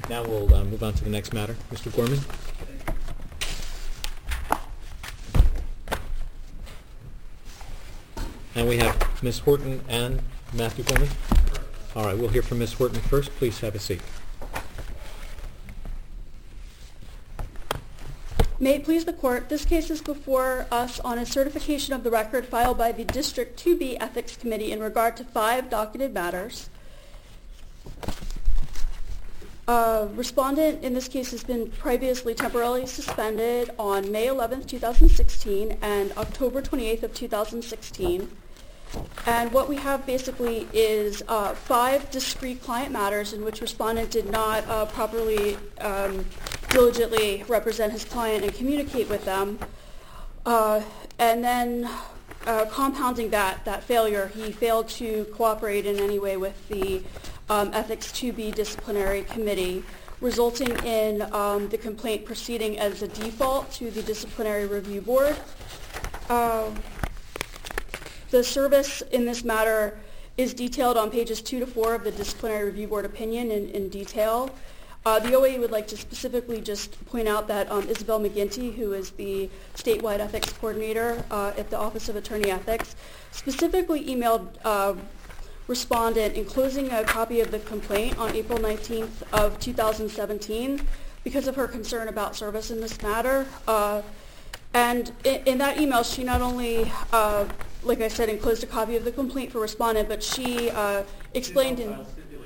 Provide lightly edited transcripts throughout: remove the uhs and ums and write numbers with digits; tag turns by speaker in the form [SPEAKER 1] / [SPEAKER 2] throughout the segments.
[SPEAKER 1] Now we'll move on to the next matter. Mr. Gorman. And we have Ms. Horton and Matthew Gorman. All right, we'll hear from Ms. Horton first. Please have a seat.
[SPEAKER 2] May it please the Court, this case is before us on a certification of the record filed by the District 2B Ethics Committee in regard to 5 docketed matters. Respondent in this case has been previously temporarily suspended on May 11th, 2016 and October 28th of 2016. And what we have basically is 5 discrete client matters in which respondent did not properly diligently represent his client and communicate with them. And then compounding that failure, he failed to cooperate in any way with the Ethics 2B Disciplinary Committee, resulting in the complaint proceeding as a default to the Disciplinary Review Board. The service in this matter is detailed on pages 2 to 4 of the Disciplinary Review Board opinion in detail. The OAE would like to specifically just point out that Isabel McGinty, who is the statewide ethics coordinator at the Office of Attorney Ethics, specifically emailed respondent enclosing a copy of the complaint on April 19th of 2017 because of her concern about service in this matter. And in that email, she not only, like I said, enclosed a copy of the complaint for respondent, but she explained in...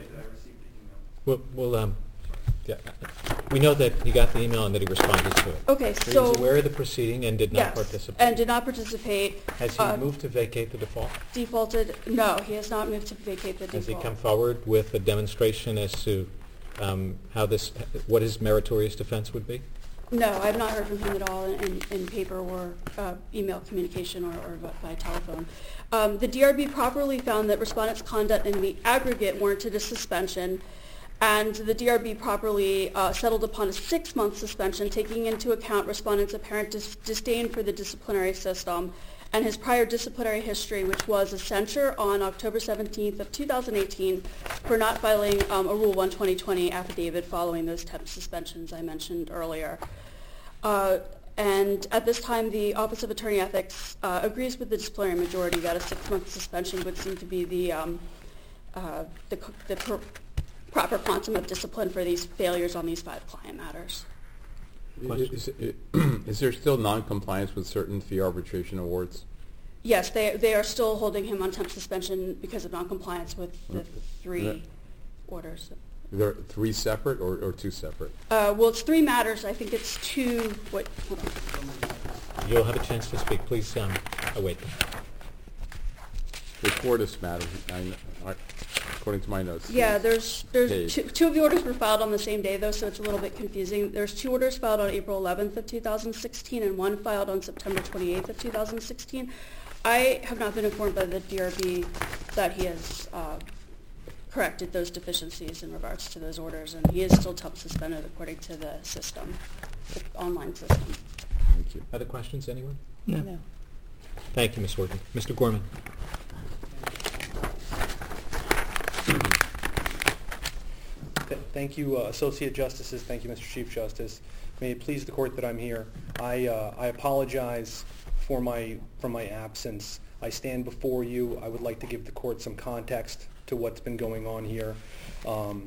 [SPEAKER 1] We know that he got the email and that he responded to it.
[SPEAKER 2] Okay,
[SPEAKER 1] so...
[SPEAKER 2] So
[SPEAKER 1] he was aware of the proceeding and did not participate.
[SPEAKER 2] And did not participate.
[SPEAKER 1] Has he moved to vacate the default?
[SPEAKER 2] Defaulted. No, he has not moved to vacate the default.
[SPEAKER 1] Has he come forward with a demonstration as to what his meritorious defense would be?
[SPEAKER 2] No, I've not heard from him at all in paper or email communication or by telephone. The DRB properly found that respondent's conduct in the aggregate warranted a suspension, and the DRB properly settled upon a 6-month suspension, taking into account respondent's apparent disdain for the disciplinary system and his prior disciplinary history, which was a censure on October 17th of 2018 for not filing a Rule 12020 affidavit following those temp suspensions I mentioned earlier. And at this time, the Office of Attorney Ethics agrees with the disciplinary majority that a 6-month suspension would seem to be the proper quantum of discipline for these failures on these 5 client matters.
[SPEAKER 3] Is there still non-compliance with certain fee arbitration awards?
[SPEAKER 2] Yes, they are still holding him on temp suspension because of non-compliance with the 3 orders.
[SPEAKER 3] There are 3 separate or 2 separate?
[SPEAKER 2] Well, it's 3 matters. I think it's 2. Hold on.
[SPEAKER 1] You'll have a chance to speak. Please await.
[SPEAKER 3] The Cordis matter, according to my notes.
[SPEAKER 2] Yeah, there's 2 of the orders were filed on the same day, though, so it's a little bit confusing. There's 2 orders filed on April 11th of 2016 and 1 filed on September 28th of 2016. I have not been informed by the DRB that he has corrected those deficiencies in regards to those orders, and he is still temp suspended according to the system, the online system.
[SPEAKER 3] Thank you.
[SPEAKER 1] Other questions, anyone?
[SPEAKER 2] No.
[SPEAKER 1] Thank you, Ms. Horton. Mr. Gorman.
[SPEAKER 4] Thank you, Associate Justices. Thank you, Mr. Chief Justice. May it please the Court that I'm here. I apologize for my absence. I stand before you. I would like to give the Court some context to what's been going on here. On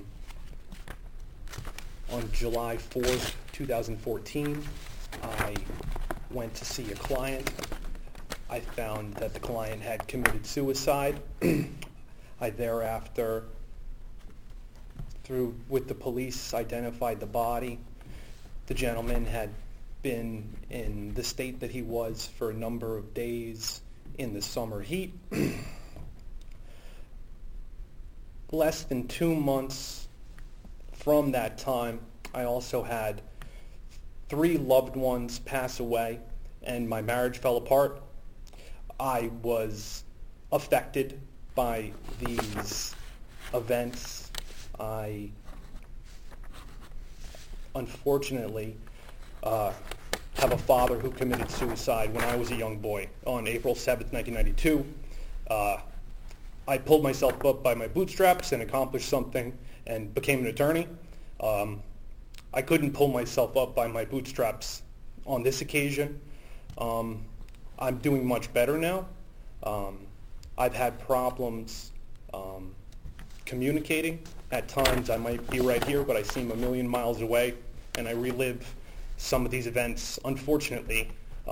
[SPEAKER 4] July 4th, 2014, I went to see a client. I found that the client had committed suicide. I thereafter, with the police, identified the body. The gentleman had been in the state that he was for a number of days in the summer heat. Less than 2 months from that time, I also had 3 loved ones pass away, and my marriage fell apart. I was affected by these events. I unfortunately have a father who committed suicide when I was a young boy on April 7th, 1992. I pulled myself up by my bootstraps and accomplished something and became an attorney. I couldn't pull myself up by my bootstraps on this occasion. I'm doing much better now. I've had problems communicating. At times I might be right here, but I seem a million miles away, and I relive some of these events. Unfortunately,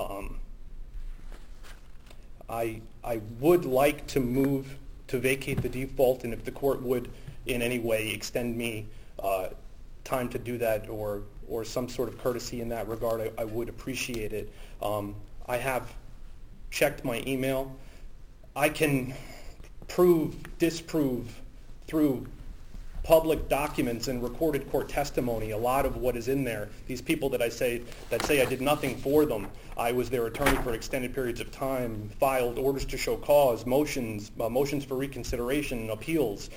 [SPEAKER 4] I would like to move to vacate the default, and if the court would in any way extend me time to do that, or some sort of courtesy in that regard, I would appreciate it. I have checked my email. I can disprove through public documents and recorded court testimony a lot of what is in there. These people that say I did nothing for them. I was their attorney for extended periods of time, filed orders to show cause, motions for reconsideration, appeals,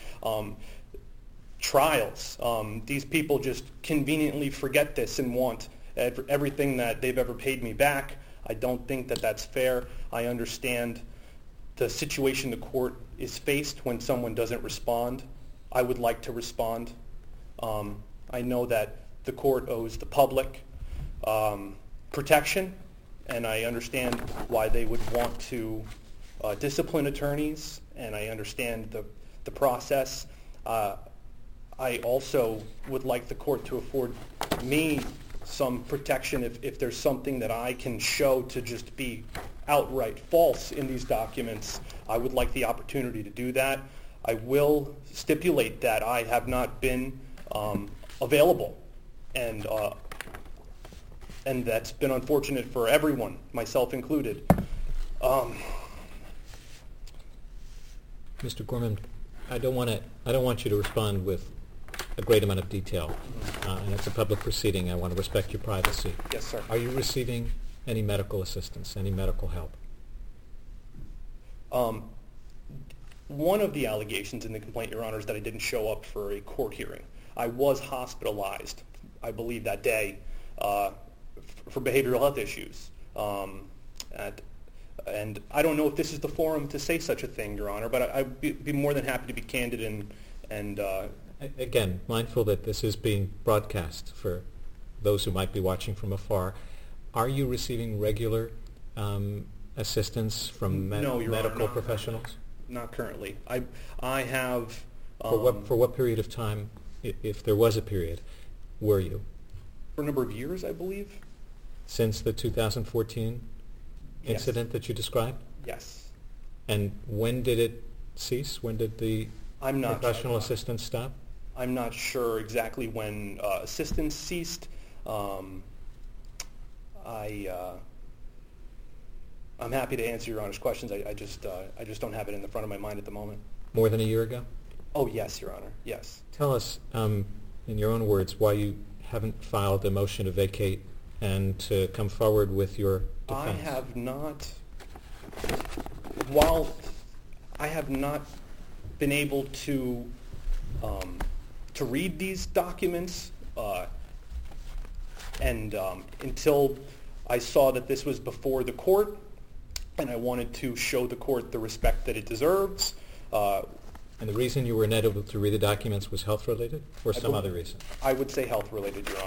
[SPEAKER 4] trials. These people just conveniently forget this and want everything that they've ever paid me back. I don't think that that's fair. I understand the situation the court is faced when someone doesn't respond. I would like to respond. I know that the court owes the public protection, and I understand why they would want to discipline attorneys, and I understand the process. I also would like the court to afford me some protection if there's something that I can show to just be outright false in these documents. I would like the opportunity to do that. I will stipulate that I have not been available, and that's been unfortunate for everyone, myself included.
[SPEAKER 1] Mr. Gorman, I don't want you to respond with a great amount of detail, and it's a public proceeding. I want to respect your privacy.
[SPEAKER 4] Yes, sir.
[SPEAKER 1] Are you receiving any medical assistance, any medical help?
[SPEAKER 4] One of the allegations in the complaint, Your Honor, is that I didn't show up for a court hearing. I was hospitalized, I believe, that day for behavioral health issues. And I don't know if this is the forum to say such a thing, Your Honor, but I'd be more than happy to be candid and
[SPEAKER 1] Again, mindful that this is being broadcast for those who might be watching from afar. Are you receiving regular assistance from
[SPEAKER 4] No, Your Honor,
[SPEAKER 1] medical
[SPEAKER 4] not
[SPEAKER 1] professionals?
[SPEAKER 4] Not currently. I have...
[SPEAKER 1] For what period of time, if there was a period, were you?
[SPEAKER 4] For a number of years, I believe.
[SPEAKER 1] Since the 2014
[SPEAKER 4] Yes.
[SPEAKER 1] incident that you described?
[SPEAKER 4] Yes.
[SPEAKER 1] And when did it cease? When did the
[SPEAKER 4] I'm not
[SPEAKER 1] professional assistance stop?
[SPEAKER 4] I'm not sure exactly when assistance ceased. I'm happy to answer Your Honor's questions. I just don't have it in the front of my mind at the moment.
[SPEAKER 1] More than a year ago?
[SPEAKER 4] Oh, yes, Your Honor. Yes.
[SPEAKER 1] Tell us, in your own words, why you haven't filed a motion to vacate and to come forward with your defense.
[SPEAKER 4] I have not, while I have not been able to read these documents, and until I saw that this was before the court, and I wanted to show the court the respect that it deserves.
[SPEAKER 1] And the reason you were not able to read the documents was health-related, or some other reason?
[SPEAKER 4] I would say health-related, Your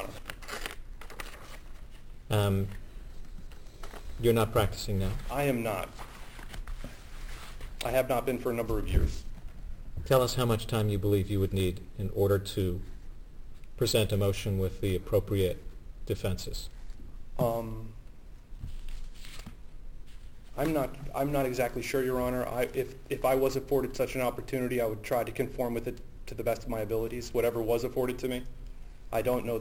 [SPEAKER 4] Honor.
[SPEAKER 1] You're not practicing now?
[SPEAKER 4] I am not. I have not been for a number of years.
[SPEAKER 1] Tell us how much time you believe you would need in order to present a motion with the appropriate defenses.
[SPEAKER 4] I'm not exactly sure, Your Honor. If I was afforded such an opportunity, I would try to conform with it to the best of my abilities, whatever was afforded to me. I don't know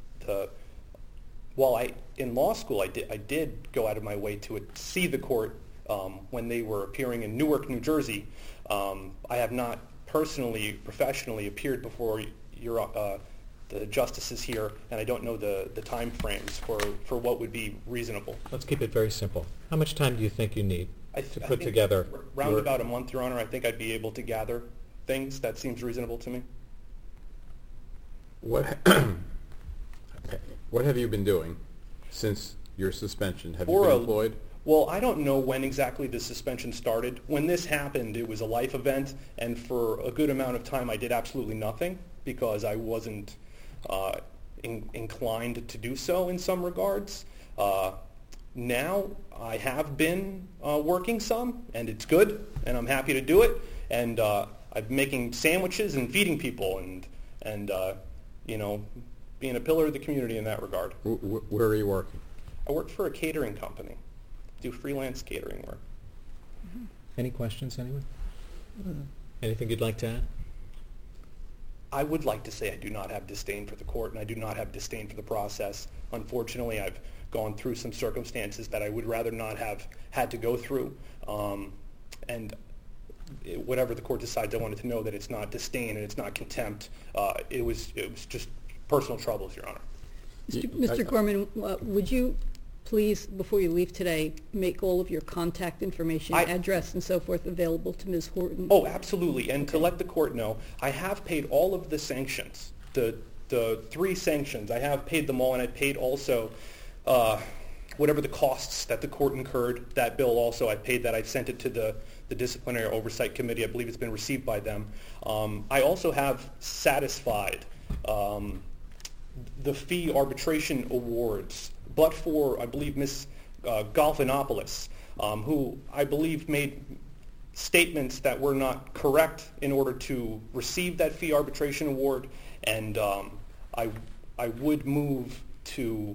[SPEAKER 4] in law school, I did go out of my way to see the court when they were appearing in Newark, New Jersey. I have not personally, professionally appeared before the justices here, and I don't know the time frames for what would be reasonable.
[SPEAKER 1] Let's keep it very simple. How much time do you think you need to put together?
[SPEAKER 4] Round about a month, Your Honor. I think I'd be able to gather things. That seems reasonable to me.
[SPEAKER 3] What have you been doing since your suspension? Have you been employed?
[SPEAKER 4] Well, I don't know when exactly the suspension started. When this happened, it was a life event, and for a good amount of time I did absolutely nothing because I wasn't inclined to do so in some regards. Now I have been working some, and it's good, and I'm happy to do it. And I'm making sandwiches and feeding people, and being a pillar of the community in that regard.
[SPEAKER 3] Where are you working?
[SPEAKER 4] I work for a catering company, do freelance catering work.
[SPEAKER 1] Any questions, anyone? Anything you'd like to add?
[SPEAKER 4] I would like to say I do not have disdain for the court, and I do not have disdain for the process. Unfortunately, I've gone through some circumstances that I would rather not have had to go through. And whatever the court decides, I wanted to know that it's not disdain and it's not contempt. It was just personal troubles, Your Honor.
[SPEAKER 5] Mr. Gorman, would you please, before you leave today, make all of your contact information, address, and so forth available to Ms. Horton?
[SPEAKER 4] Oh, absolutely. And to let the court know, I have paid all of the sanctions, the 3 sanctions. I have paid them all, and I paid also whatever the costs that the court incurred. That bill also, I paid that. I sent it to the Disciplinary Oversight Committee. I believe it's been received by them. I also have satisfied the fee arbitration awards, but for, I believe, Ms. Golfinopoulos, who I believe made statements that were not correct in order to receive that fee arbitration award, and I would move to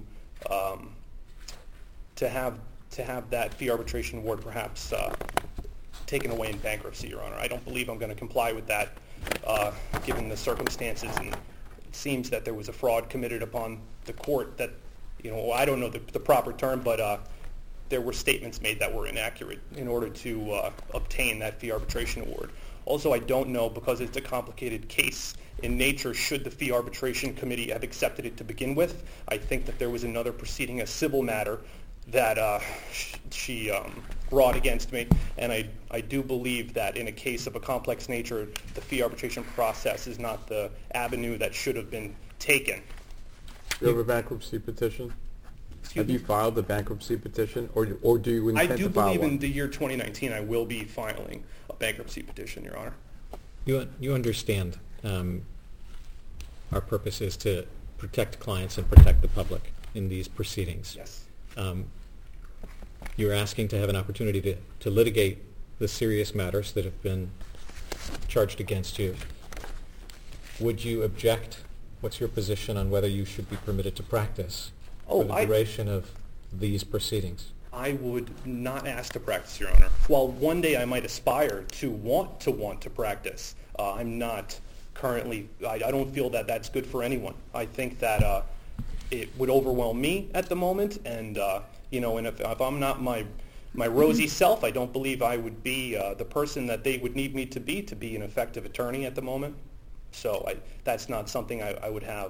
[SPEAKER 4] have that fee arbitration award perhaps taken away in bankruptcy, Your Honor. I don't believe I'm going to comply with that given the circumstances, and it seems that there was a fraud committed upon the court that, I don't know the proper term, but there were statements made that were inaccurate in order to obtain that fee arbitration award. Also, I don't know, because it's a complicated case in nature, should the fee arbitration committee have accepted it to begin with. I think that there was another proceeding, a civil matter, that she brought against me, and I do believe that in a case of a complex nature, the fee arbitration process is not the avenue that should have been taken.
[SPEAKER 3] Do you have a bankruptcy petition? Have you filed the bankruptcy petition, or do you intend to file one?
[SPEAKER 4] I do believe in the year 2019 I will be filing a bankruptcy petition, Your Honor.
[SPEAKER 1] You understand our purpose is to protect clients and protect the public in these proceedings.
[SPEAKER 4] Yes.
[SPEAKER 1] You're asking to have an opportunity to litigate the serious matters that have been charged against you. Would you object? What's your position on whether you should be permitted to practice for the duration of these proceedings?
[SPEAKER 4] I would not ask to practice, Your Honor. While one day I might aspire to want to practice, I'm not currently, I don't feel that that's good for anyone. I think that it would overwhelm me at the moment, and and if I'm not my rosy self, I don't believe I would be the person that they would need me to be an effective attorney at the moment. So that's not something I would have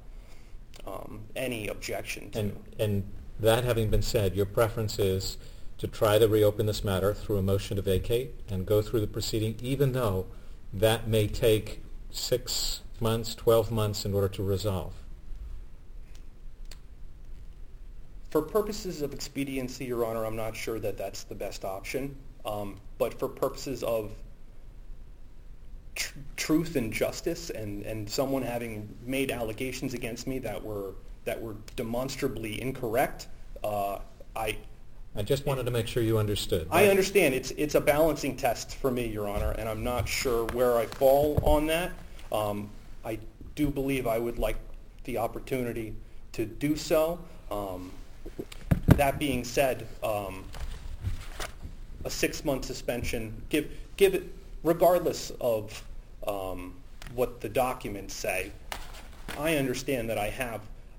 [SPEAKER 4] any objection to.
[SPEAKER 1] And that having been said, your preference is to try to reopen this matter through a motion to vacate and go through the proceeding, even though that may take 6 months, 12 months in order to resolve.
[SPEAKER 4] For purposes of expediency, Your Honor, I'm not sure that that's the best option. But for purposes of truth and justice, and someone having made allegations against me that were demonstrably incorrect, I
[SPEAKER 1] just wanted to make sure you understood.
[SPEAKER 4] I understand. It's a balancing test for me, Your Honor, and I'm not sure where I fall on that. I do believe I would like the opportunity to do so. That being said, a 6-month suspension, give it, regardless of what the documents say, I understand that I have,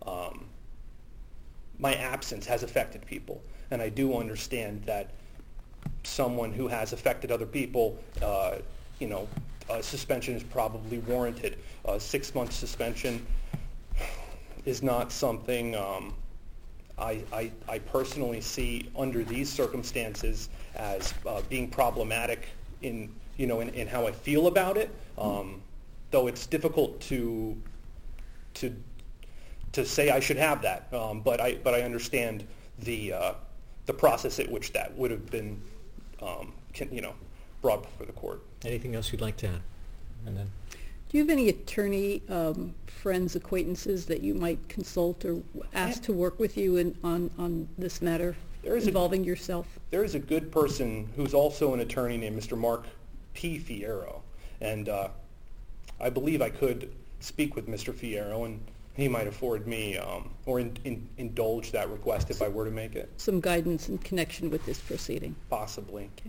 [SPEAKER 4] my absence has affected people, and I do understand that someone who has affected other people, a suspension is probably warranted. A 6-month suspension is not something I personally see under these circumstances as being problematic in how I feel about it. Though it's difficult to say I should have that, but I understand the process at which that would have been brought before the court.
[SPEAKER 1] Anything else you'd like to add? And then,
[SPEAKER 5] Do Do you have any attorney friends, acquaintances that you might consult or ask to work with you on this matter involving yourself?
[SPEAKER 4] There is a good person who's also an attorney named Mr. Mark P. Fierro, and I believe I could speak with Mr. Fierro, and he might afford me or indulge that request if I were to make it.
[SPEAKER 5] Some guidance in connection with this proceeding.
[SPEAKER 4] Possibly.
[SPEAKER 5] Okay.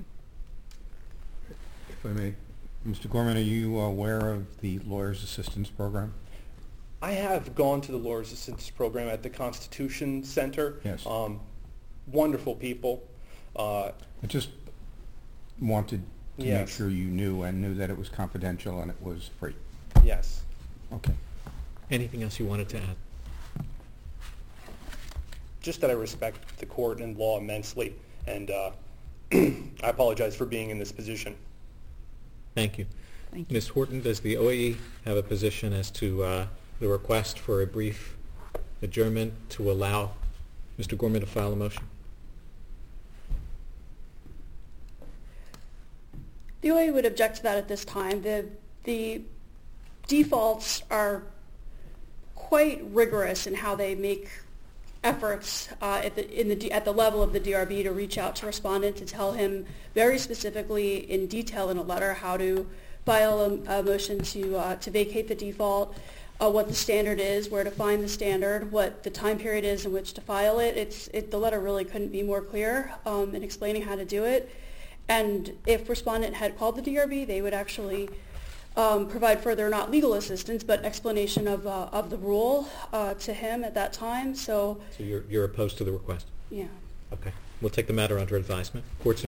[SPEAKER 6] If I may, Mr. Gorman, are you aware of the Lawyers Assistance Program?
[SPEAKER 4] I have gone to the Lawyers Assistance Program at the Constitution Center.
[SPEAKER 6] Yes.
[SPEAKER 4] Wonderful people.
[SPEAKER 6] I just wanted to make
[SPEAKER 4] Yes.
[SPEAKER 6] sure you knew that it was confidential and it was free.
[SPEAKER 4] Yes.
[SPEAKER 6] Okay.
[SPEAKER 1] Anything else you wanted to add?
[SPEAKER 4] Just that I respect the court and law immensely, and I apologize for being in this position.
[SPEAKER 1] Thank you.
[SPEAKER 5] Thank you.
[SPEAKER 1] Ms. Horton, does the OAE have a position as to the request for a brief adjournment to allow Mr. Gorman to file a motion?
[SPEAKER 2] The OA would object to that at this time. The defaults are quite rigorous in how they make efforts at the level of the DRB to reach out to respondent, to tell him very specifically in detail in a letter how to file a motion to vacate the default, what the standard is, where to find the standard, what the time period is in which to file it. The letter really couldn't be more clear in explaining how to do it. And if respondent had called the DRB, they would actually provide further, not legal assistance, but explanation of the rule to him at that time. So
[SPEAKER 1] So you're opposed to the request?
[SPEAKER 2] yeah.
[SPEAKER 1] Okay. We'll take the matter under advisement. Court's